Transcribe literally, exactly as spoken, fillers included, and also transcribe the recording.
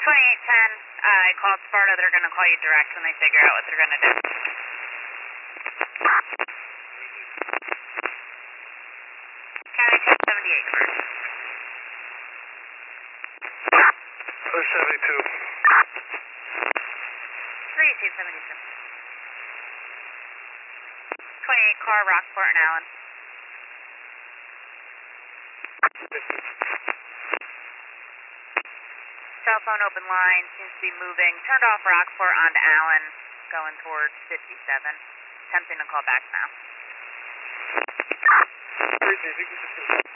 twenty-eight ten, uh, I called Sparta. They're going to call you direct when they figure out what they're going to do. County two seventy-eight first. two seventy-two. three two seventy-two. twenty-eight car, Rockport and Allen. Cell phone open line, seems to be moving. Turned off Rockport onto Allen, going towards fifty-seven. Attempting to call back now. Tracy, I think we just